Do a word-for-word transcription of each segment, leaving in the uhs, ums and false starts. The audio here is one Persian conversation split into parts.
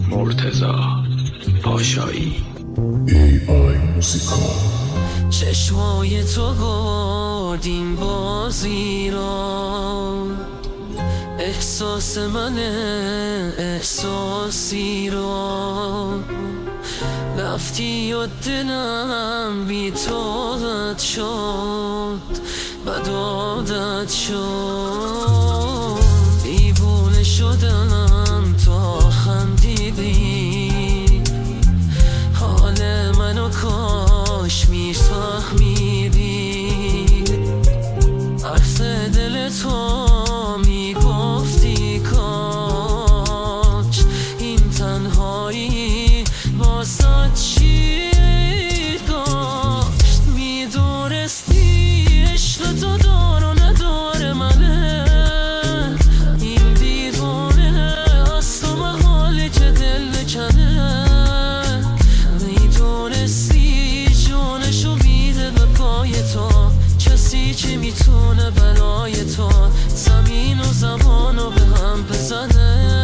مرتضی پاشایی. ای آی موسیقا. چشمای تو گردیم بازی را، احساس من احساسی را، رفتی و دلم بی تو رد شد، بد عادت شد، دیوونه شدم تا خندیدی، حال منو کاش میفهمیدی، عکس دل تو میگفتی کاش این تنهایی واسه چی داشت، میدونستی عشق تو دار و ندار منه، این دیوانه از تو محاله که دل بکنه، میدونستی جونشو میده به پای تو، کسی که میتونه برای تو زمین و زمانو به هم بزنه،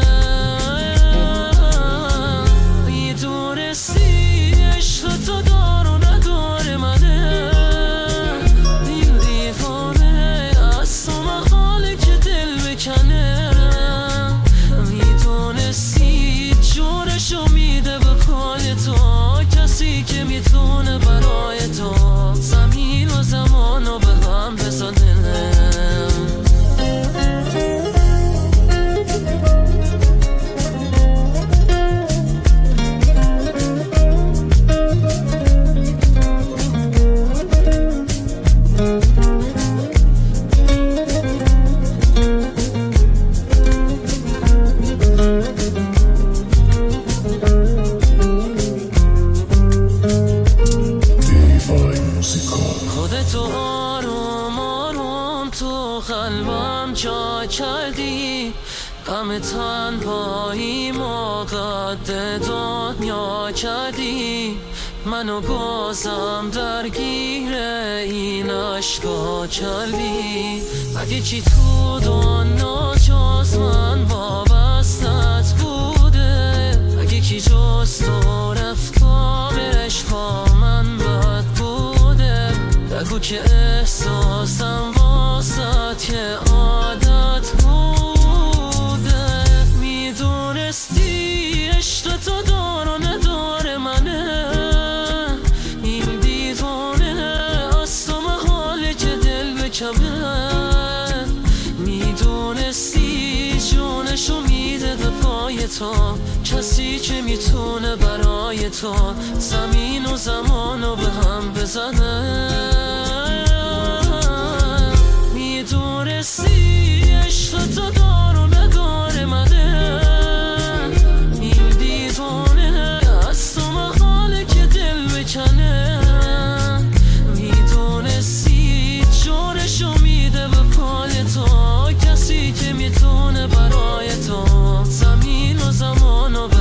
میدونستی عشق تو دار و ندار منه، این دیوانه از تو محاله که دل بکنه، میدونستی جونشو میده به پای تو، کسی که میتونه برای تو زمین و زمانو به هم بزنه. خودتو آروم آروم تو قلبم جا کردی، غم تنهایی قد دنیا کردی، منو بازم درگیر این عشقا کردی، اگه چی تو دنیا جز من وابستت بوده، اگه کی جز تو رفتارش با من بد بوده، بگو که احساسم واسط یه عادت بوده، میدونستی عشق تو دار و ندار منه، این دیوانه از تو محاله که دل بکنه، میدونستی جونشو میده به پای تو، کسی که میتونه برای تو زمین و زمانو به هم بزنه، میدونستی عشق تو دار و ندار منه، این دیوانه از تو محاله که دل بکنه، میدونستی جونشو میده به پای تو، کسی که میتونه برای تو زمین و زمانو